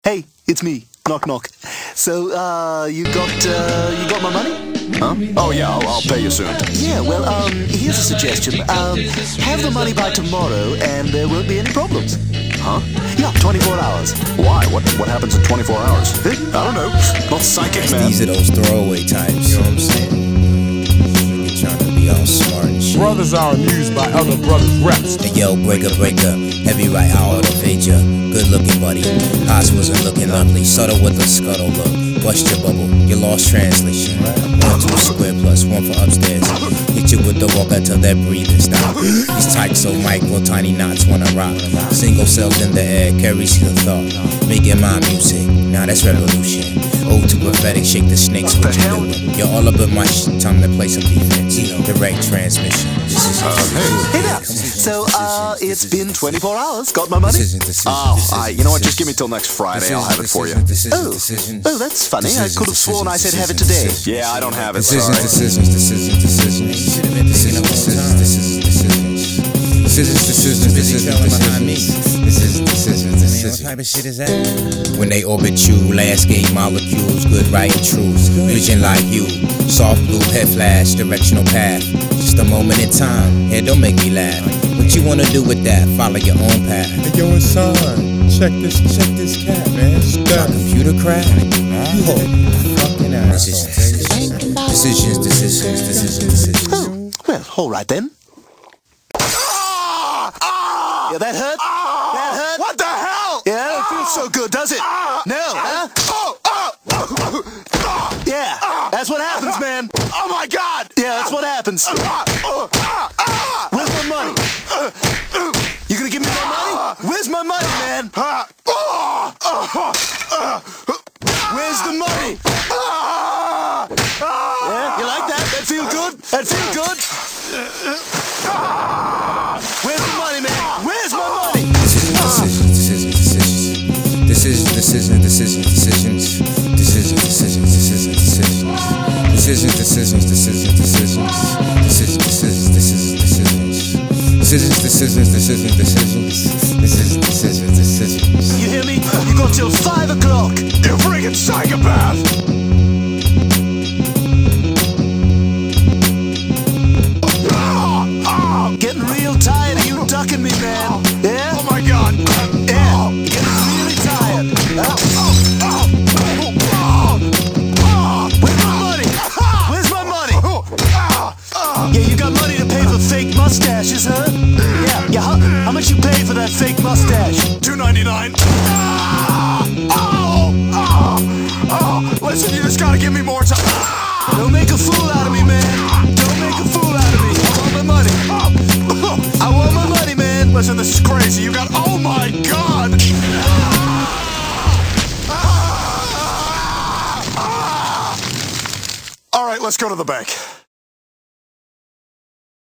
Hey, it's me. Knock knock. So, you got my money? Huh? Oh yeah, I'll pay you soon. Yeah, well, here's a suggestion. Have the money by tomorrow and there won't be any problems. Huh? Yeah, 24 hours. Why? What happens in 24 hours? I don't know. Not psychic, man. These are those throwaway types, you know what I'm saying? You're trying to be all smart and shit. Brothers are amused by other brothers' reps. Hey yo, breaker, heavy right, I'll elevate ya. Good looking, buddy. Eyes wasn't looking ugly. Subtle with a scuttle look. Bust your bubble, you lost translation. 1 to a square plus 1 for upstairs. Hit you with the walker till that breathing stop. These tight so micro, tiny knots wanna rock. Single cells in the air, carries the thought. Making my music, now that's revolution. Ode to prophetic, shake the snakes, what you doing? You're all up in my shit, time to play some defense. Direct transmission. Hey there. So, it's been 24 hours. Got my money? You know what? Just give me till next Friday. I'll have it for you. Oh, that's funny. I could have sworn I said have it today. Yeah, I don't have it. Decisions. What type of shit is that? When they orbit you, landscape molecules, good, right, and true. Vision like you, soft blue head flash, directional path. Just a moment in time, hey, don't make me laugh. What you wanna do with that? Follow your own path. Hey yo, son, check this cat, man. Got computer crack? Fucking ass. Decisions. Oh, well, alright then. Yeah, that hurt? That hurt? What the hell? Yeah, it feels so good, does it? No, huh? Yeah, that's what happens, man. Oh my God! Yeah, that's what happens. Where's my money? You gonna give me my money? Where's my money, man? Where's the money? Yeah, you like that? That feel good? That feel good? Where's the money, man? Where's my money? You hear me? You got till 5 o'clock. You friggin' psychopath! Getting real tired of you ducking me, man. Yeah? Oh my God! Yeah, getting really tired. Where's my money? Where's my money? Yeah, you got money to pay for fake mustaches, huh? Yeah, how much you pay for that fake mustache? $2.99. Listen, you just gotta give me more time. Don't make a fool out of me, man. Don't make a fool out of me. I want my money. I want my money, man. Listen, this is crazy. You got. Oh my God! All right, let's go to the bank.